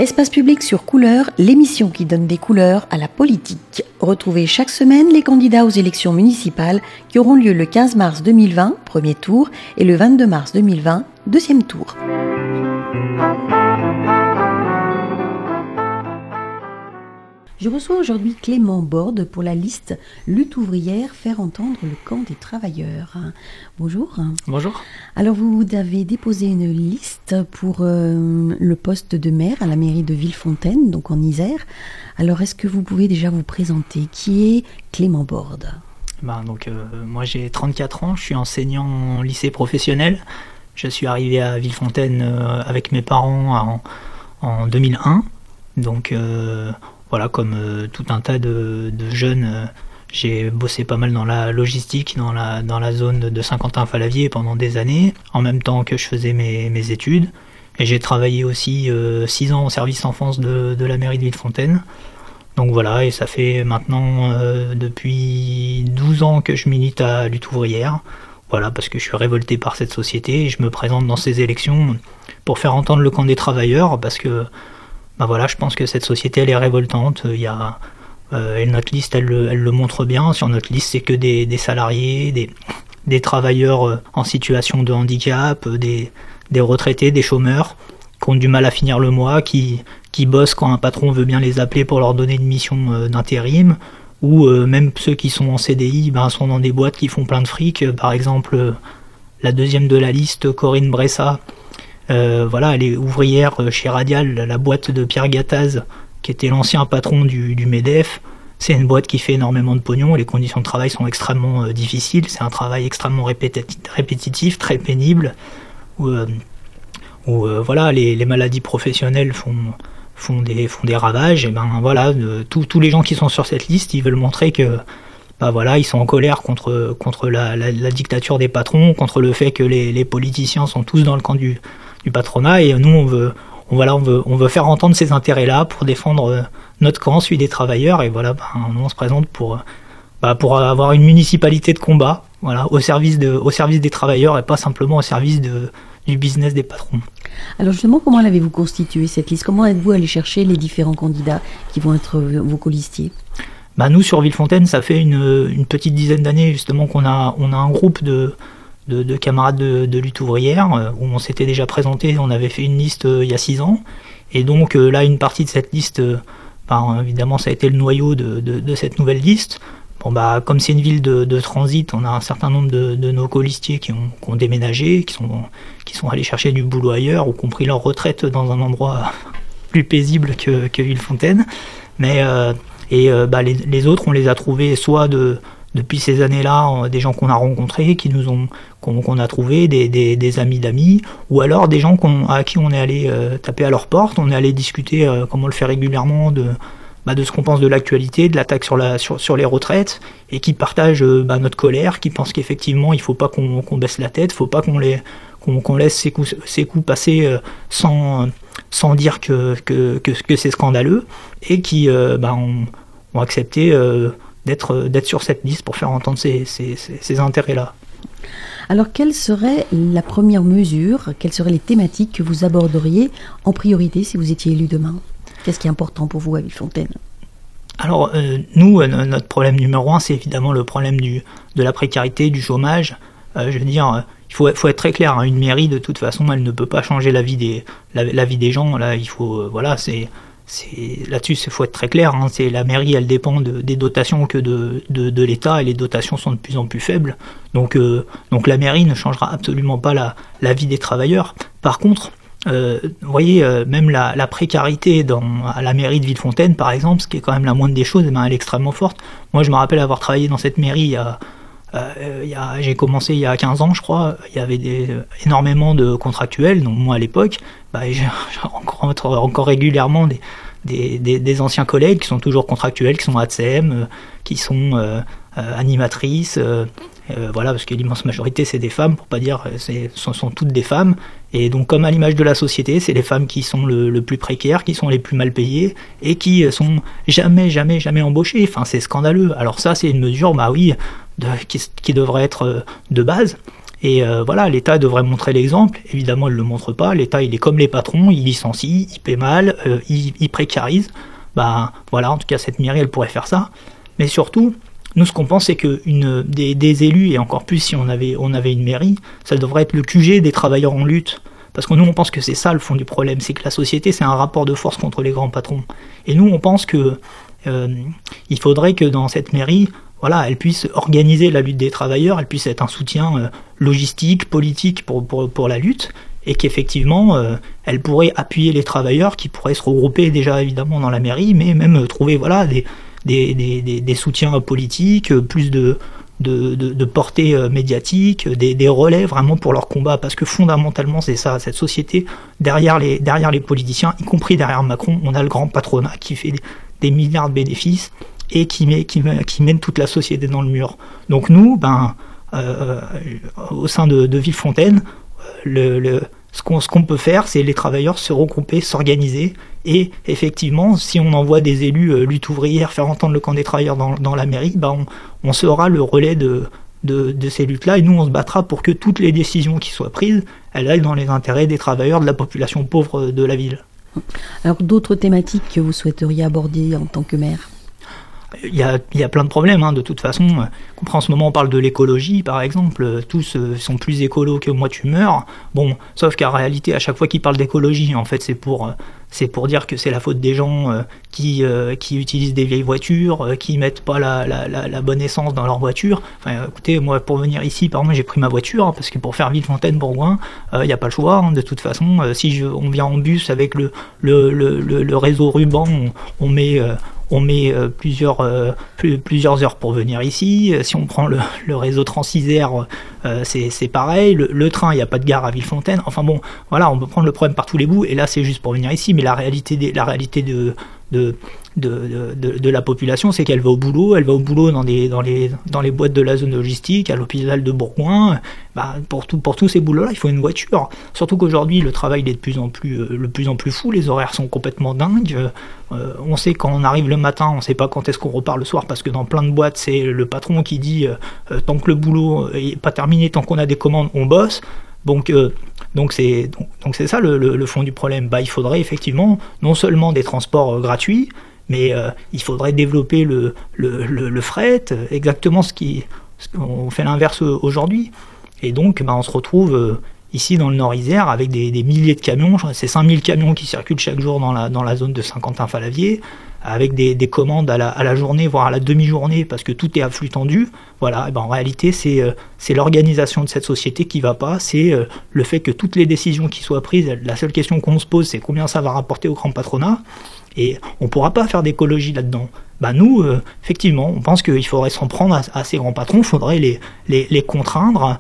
Espace public sur couleur, l'émission qui donne des couleurs à la politique. Retrouvez chaque semaine les candidats aux élections municipales qui auront lieu le 15 mars 2020, premier tour, et le 22 mars 2020, deuxième tour. Je reçois aujourd'hui Clément Borde pour la liste Lutte ouvrière, faire entendre le camp des travailleurs. Bonjour. Bonjour. Alors vous avez déposé une liste pour le poste de maire à la mairie de Villefontaine, donc en Isère. Alors est-ce que vous pouvez déjà vous présenter? Qui est Clément Borde? Moi j'ai 34 ans, je suis enseignant en lycée professionnel. Je suis arrivé à Villefontaine avec mes parents en 2001. Voilà, comme tout un tas de jeunes, j'ai bossé pas mal dans la logistique, dans la zone de Saint-Quentin-Fallavier pendant des années, en même temps que je faisais mes études. Et j'ai travaillé aussi 6 ans au service enfance de la mairie de Villefontaine. Donc voilà, et ça fait maintenant depuis 12 ans que je milite à Lutte ouvrière. Voilà, parce que je suis révolté par cette société et je me présente dans ces élections pour faire entendre le camp des travailleurs, parce que je pense que cette société elle est révoltante. Et notre liste elle le montre bien. Sur notre liste, c'est que des salariés, des travailleurs en situation de handicap, des retraités, des chômeurs qui ont du mal à finir le mois, qui bossent quand un patron veut bien les appeler pour leur donner une mission d'intérim, ou même ceux qui sont en CDI sont dans des boîtes qui font plein de fric. Par exemple, la deuxième de la liste, Corinne Bressa, elle est ouvrière chez Radial, la boîte de Pierre Gattaz, qui était l'ancien patron du MEDEF. C'est une boîte qui fait énormément de pognon, les conditions de travail sont extrêmement difficiles, c'est un travail extrêmement répétitif, très pénible, où les maladies professionnelles font des ravages. Et tous les gens qui sont sur cette liste, ils veulent montrer que ils sont en colère contre la dictature des patrons, contre le fait que les politiciens sont tous dans le camp du patronat, et nous on veut faire entendre ces intérêts-là pour défendre notre camp, celui des travailleurs. Et nous on se présente pour avoir une municipalité de combat, au service des travailleurs et pas simplement au service du business des patrons. Alors justement, comment l'avez-vous constituée cette liste? Comment êtes-vous allé chercher les différents candidats qui vont être vos colistiers? Nous sur Villefontaine, ça fait une petite dizaine d'années justement qu'on a un groupe de camarades de lutte ouvrière où on s'était déjà présenté, on avait fait une liste il y a 6 ans, et donc là une partie de cette liste, évidemment ça a été le noyau de cette nouvelle liste. Comme c'est une ville de transit, on a un certain nombre de nos colistiers qui ont déménagé, qui sont allés chercher du boulot ailleurs ou qui ont pris leur retraite dans un endroit plus paisible que Villefontaine. Les autres, on les a trouvés soit depuis ces années-là, des gens qu'on a rencontrés, qu'on a trouvés, des amis d'amis, ou alors des gens à qui on est allé taper à leur porte, on est allé discuter, comme on le fait régulièrement, de ce qu'on pense de l'actualité, de l'attaque sur les retraites, et qui partagent notre colère, qui pensent qu'effectivement il faut pas qu'on baisse la tête, faut pas qu'on laisse ces coups passer sans dire que c'est scandaleux, et qui ont accepté d'être sur cette liste pour faire entendre ces intérêts-là. Alors, quelle serait la première mesure, quelles seraient les thématiques que vous aborderiez en priorité si vous étiez élu demain? Qu'est-ce qui est important pour vous à Villefontaine? Alors, nous, notre problème numéro 1, c'est évidemment le problème de la précarité, du chômage. Il faut être très clair, hein, une mairie, de toute façon, elle ne peut pas changer la vie des gens. Là, il faut, là-dessus, il faut être très clair. Hein, la mairie, elle dépend des dotations que de l'État, et les dotations sont de plus en plus faibles. Donc la mairie ne changera absolument pas la vie des travailleurs. Par contre, vous voyez, même la précarité à la mairie de Villefontaine, par exemple, ce qui est quand même la moindre des choses, elle est extrêmement forte. Moi, je me rappelle avoir travaillé dans cette mairie j'ai commencé il y a 15 ans, je crois. Il y avait énormément de contractuels. Donc moi, à l'époque, j'ai encore régulièrement des anciens collègues qui sont toujours contractuels, qui sont ATSEM, qui sont animatrices, parce que l'immense majorité c'est des femmes, pour pas dire sont toutes des femmes. Et donc, comme à l'image de la société, c'est les femmes qui sont le plus précaires, qui sont les plus mal payées, et qui sont jamais embauchées. Enfin, c'est scandaleux. Alors ça, c'est une mesure, qui devrait être de base. Et voilà, l'État devrait montrer l'exemple. Évidemment, il ne le montre pas. L'État, il est comme les patrons, il licencie, il paie mal, il précarise. Bah voilà, en tout cas, cette mairie, elle pourrait faire ça. Mais surtout, nous, ce qu'on pense, c'est que des élus, et encore plus si on avait une mairie, ça devrait être le QG des travailleurs en lutte. Parce que nous, on pense que c'est ça le fond du problème, c'est que la société, c'est un rapport de force contre les grands patrons. Et nous, on pense que il faudrait que dans cette mairie, voilà, elle puisse organiser la lutte des travailleurs, elle puisse être un soutien logistique, politique pour la lutte, et qu'effectivement, elle pourrait appuyer les travailleurs qui pourraient se regrouper déjà évidemment dans la mairie, mais même trouver voilà des soutiens politiques, plus de portée médiatique, des relais vraiment pour leur combat, parce que fondamentalement c'est ça, cette société, derrière les politiciens, y compris derrière Macron, on a le grand patronat qui fait des milliards de bénéfices et qui mène toute la société dans le mur. Donc nous, au sein de Villefontaine, ce qu'on peut faire, c'est les travailleurs se regrouper, s'organiser, et effectivement, si on envoie des élus lutte ouvrière faire entendre le camp des travailleurs dans la mairie, on sera le relais de ces luttes-là, et nous on se battra pour que toutes les décisions qui soient prises, elles aillent dans les intérêts des travailleurs, de la population pauvre de la ville. Alors d'autres thématiques que vous souhaiteriez aborder en tant que maire ? Il y a plein de problèmes, de toute façon. En ce moment, on parle de l'écologie, par exemple. Tous sont plus écolos que moi, tu meurs. Bon, sauf qu'en réalité, à chaque fois qu'ils parlent d'écologie, en fait, c'est pour dire que c'est la faute des gens qui utilisent des vieilles voitures, qui mettent pas la bonne essence dans leur voiture. Enfin, écoutez, moi, pour venir ici, par exemple, j'ai pris ma voiture, parce que pour faire Villefontaine-Bourgoin, il n'y a pas le choix. De toute façon, si on vient en bus avec le réseau ruban, on met plusieurs heures pour venir ici. Si on prend le réseau Transisère, c'est pareil. Le train, il n'y a pas de gare à Villefontaine. Enfin bon, voilà, on peut prendre le problème par tous les bouts. Et là, c'est juste pour venir ici. Mais la réalité de la population, c'est qu'elle va au boulot. Elle va au boulot dans les boîtes de la zone logistique, à l'hôpital de Bourgoin. Pour tous ces boulots-là, il faut une voiture. Surtout qu'aujourd'hui, le travail est de plus en plus fou. Les horaires sont complètement dingues. On sait quand on arrive le matin, on ne sait pas quand est-ce qu'on repart le soir, parce que dans plein de boîtes, c'est le patron qui dit tant que le boulot n'est pas terminé, tant qu'on a des commandes, on bosse. Donc c'est ça le fond du problème. Il faudrait effectivement non seulement des transports gratuits, mais il faudrait développer le fret, exactement on fait l'inverse aujourd'hui. Et donc on se retrouve ici dans le Nord-Isère avec des milliers de camions, c'est 5000 camions qui circulent chaque jour dans la zone de Saint-Quentin-Falavier, avec des commandes à la journée, voire à la demi-journée, parce que tout est à flux tendu. Voilà, en réalité, c'est l'organisation de cette société qui va pas, c'est le fait que toutes les décisions qui soient prises, la seule question qu'on se pose, c'est combien ça va rapporter au grand patronat, et on ne pourra pas faire d'écologie là-dedans. Nous, effectivement, on pense qu'il faudrait s'en prendre à ces grands patrons, il faudrait les contraindre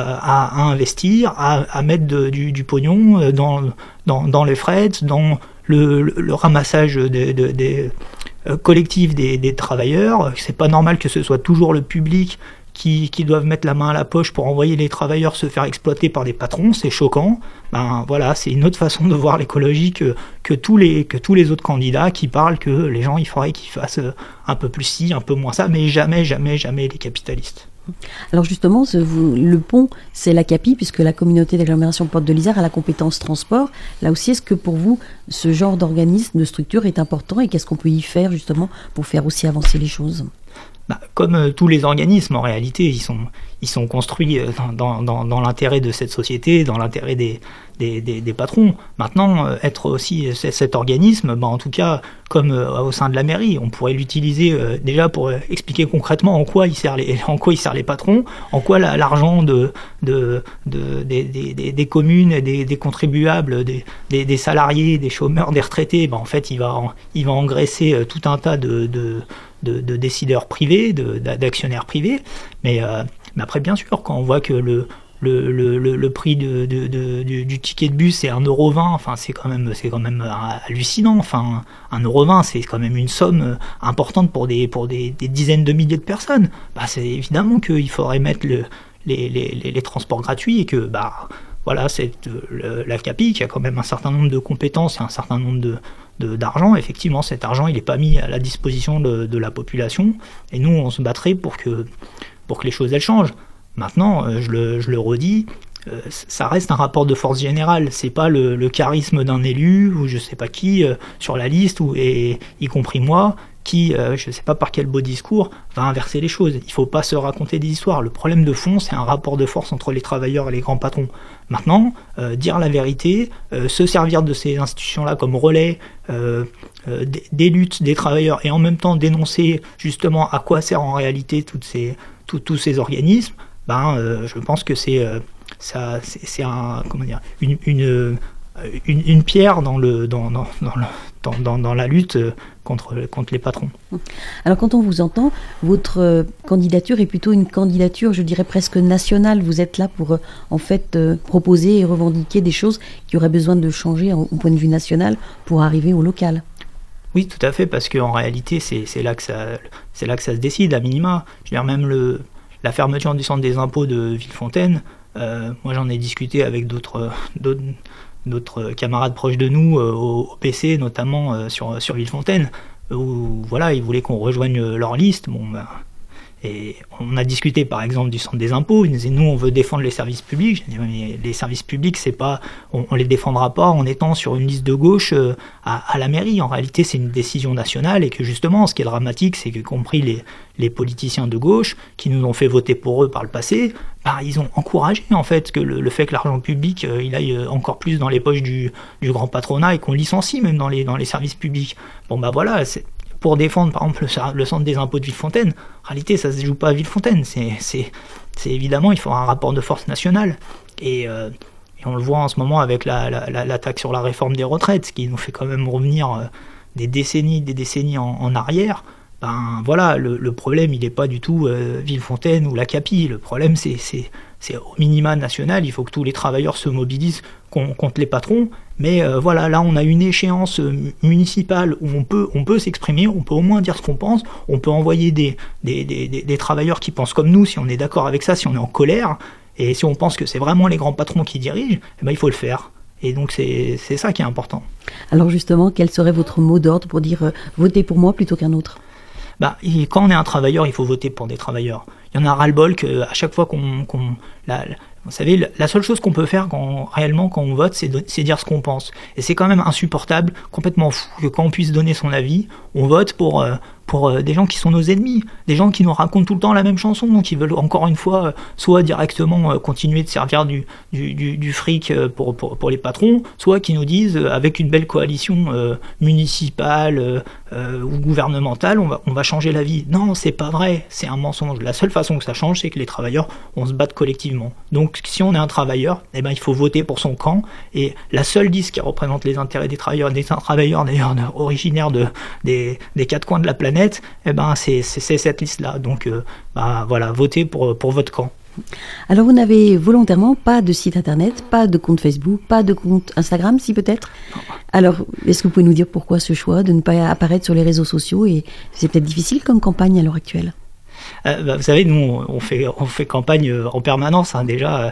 à investir, à mettre du pognon dans les frais, dans le ramassage des collectif des travailleurs. C'est pas normal que ce soit toujours le public qui doivent mettre la main à la poche pour envoyer les travailleurs se faire exploiter par des patrons, c'est choquant. Voilà, c'est une autre façon de voir l'écologie que tous les autres candidats qui parlent que les gens, il faudrait qu'ils fassent un peu plus ci, un peu moins ça, mais jamais les capitalistes. Alors justement, le pont, c'est l'ACAPI, puisque la communauté d'agglomération Porte de l'Isère a la compétence transport. Là aussi, est-ce que pour vous, ce genre d'organisme, de structure est important, et qu'est-ce qu'on peut y faire justement pour faire aussi avancer les choses ? Comme tous les organismes, en réalité, ils sont construits dans l'intérêt de cette société, dans l'intérêt des patrons. Maintenant, être aussi cet organisme, en tout cas, comme au sein de la mairie, on pourrait l'utiliser déjà pour expliquer concrètement en quoi il sert les patrons, en quoi l'argent des communes, des contribuables, des salariés, des chômeurs, des retraités, en fait, il va engraisser tout un tas de décideurs privés, d'actionnaires privés, mais après, bien sûr, quand on voit que le prix du ticket de bus c'est 1,20€, enfin c'est quand même hallucinant. Enfin, 1,20€, c'est quand même une somme importante pour des dizaines de milliers de personnes. C'est évidemment qu'il faudrait mettre les transports gratuits, et que voilà, c'est l'ACAPI qui a quand même un certain nombre de compétences et un certain nombre d'argent. Effectivement, cet argent il n'est pas mis à la disposition de la population, et nous on se battrait pour que les choses elles changent. Maintenant, je le redis, ça reste un rapport de force général, c'est pas le charisme d'un élu ou je sais pas qui sur la liste, et y compris moi, qui, je sais pas par quel beau discours, va inverser les choses. Il faut pas se raconter des histoires. Le problème de fond, c'est un rapport de force entre les travailleurs et les grands patrons. Maintenant, dire la vérité, se servir de ces institutions-là comme relais des luttes des travailleurs et en même temps dénoncer justement à quoi servent en réalité tous ces organismes, je pense que c'est un, comment dire, une pierre dans la lutte contre les patrons. Alors quand on vous entend, votre candidature est plutôt une candidature, je dirais presque nationale. Vous êtes là pour en fait proposer et revendiquer des choses qui auraient besoin de changer au point de vue national pour arriver au local. Oui, tout à fait, parce qu'en réalité, c'est là que ça se décide, à minima. Je veux dire, même la fermeture du centre des impôts de Villefontaine, moi j'en ai discuté avec d'autres camarades proches de nous au PC, notamment sur Villefontaine, où voilà, ils voulaient qu'on rejoigne leur liste. Et on a discuté par exemple du centre des impôts. Ils disaient, nous on veut défendre les services publics. J'ai dit, mais les services publics, c'est pas, on les défendra pas en étant sur une liste de gauche à la mairie. En réalité, c'est une décision nationale, et que justement, ce qui est dramatique, c'est que, y compris les politiciens de gauche qui nous ont fait voter pour eux par le passé, ils ont encouragé en fait le fait que l'argent public il aille encore plus dans les poches du grand patronat, et qu'on licencie même dans les services publics. Voilà, pour défendre par exemple le centre des impôts de Villefontaine, en réalité ça se joue pas à Villefontaine, c'est évidemment, il faut un rapport de force national, et on le voit en ce moment avec l'attaque sur la réforme des retraites, ce qui nous fait quand même revenir des décennies en arrière. Le problème il n'est pas du tout Villefontaine ou la CAPI, le problème c'est au minima national. Il faut que tous les travailleurs se mobilisent contre les patrons, mais là on a une échéance municipale où on peut s'exprimer, on peut au moins dire ce qu'on pense, on peut envoyer des travailleurs qui pensent comme nous, si on est d'accord avec ça, si on est en colère, et si on pense que c'est vraiment les grands patrons qui dirigent, il faut le faire. Et donc c'est ça qui est important. Alors justement, quel serait votre mot d'ordre pour dire votez pour moi plutôt qu'un autre ? Quand on est un travailleur, il faut voter pour des travailleurs. Il y en a ras-le-bol qu'à chaque fois vous savez, la seule chose qu'on peut faire réellement quand on vote, c'est dire ce qu'on pense. Et c'est quand même insupportable, complètement fou, que quand on puisse donner son avis, on vote pour des gens qui sont nos ennemis, des gens qui nous racontent tout le temps la même chanson, qui veulent encore une fois soit directement continuer de servir du fric pour les patrons, soit qui nous disent avec une belle coalition municipale ou gouvernementale, on va changer la vie. Non, c'est pas vrai, c'est un mensonge. La seule façon que ça change, c'est que les travailleurs, on se batte collectivement. Donc si on est un travailleur, il faut voter pour son camp, et la seule liste qui représente les intérêts des travailleurs d'ailleurs originaires des quatre coins de la planète, c'est cette liste-là. Donc votez pour votre camp. Alors vous n'avez volontairement pas de site internet, pas de compte Facebook, pas de compte Instagram, si peut-être ? Alors est-ce que vous pouvez nous dire pourquoi ce choix de ne pas apparaître sur les réseaux sociaux, et c'est peut-être difficile comme campagne à l'heure actuelle ? Vous savez, nous on fait campagne en permanence, déjà.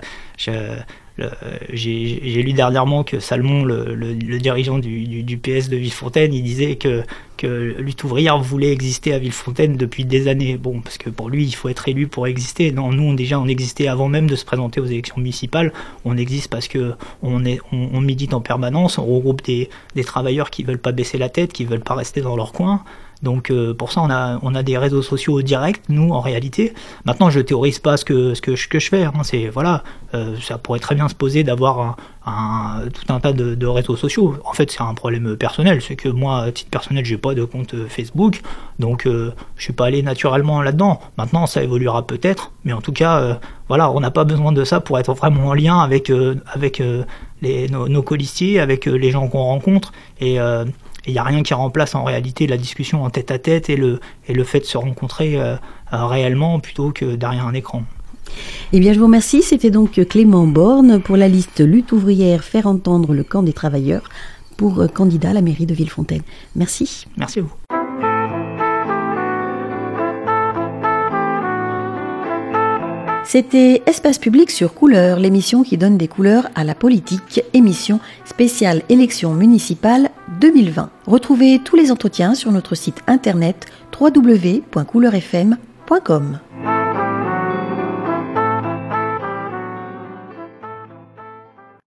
J'ai lu dernièrement que Salmon, le dirigeant du PS de Villefontaine, il disait que Lutte ouvrière voulait exister à Villefontaine depuis des années. Parce que pour lui, il faut être élu pour exister. Non, nous, on existait avant même de se présenter aux élections municipales. On existe parce que on milite en permanence, on regroupe des travailleurs qui veulent pas baisser la tête, qui veulent pas rester dans leur coin. Donc pour ça, on a des réseaux sociaux directs, nous, en réalité. Maintenant, je théorise pas ce que je fais. Ça pourrait très bien se poser d'avoir tout un tas de réseaux sociaux. En fait, c'est un problème personnel. C'est que moi, à titre personnel, j'ai pas de compte Facebook, donc je suis pas allé naturellement là-dedans. Maintenant, ça évoluera peut-être, mais en tout cas, on n'a pas besoin de ça pour être vraiment en lien avec nos colistiers, avec les gens qu'on rencontre, et il n'y a rien qui remplace en réalité la discussion en tête-à-tête et le fait de se rencontrer réellement plutôt que derrière un écran. Eh bien, je vous remercie. C'était donc Clément Borne pour la liste Lutte ouvrière, faire entendre le camp des travailleurs, pour candidat à la mairie de Villefontaine. Merci. Merci à vous. C'était Espace Public sur Couleurs, l'émission qui donne des couleurs à la politique, émission spéciale élection municipale 2020. Retrouvez tous les entretiens sur notre site internet www.couleurfm.com.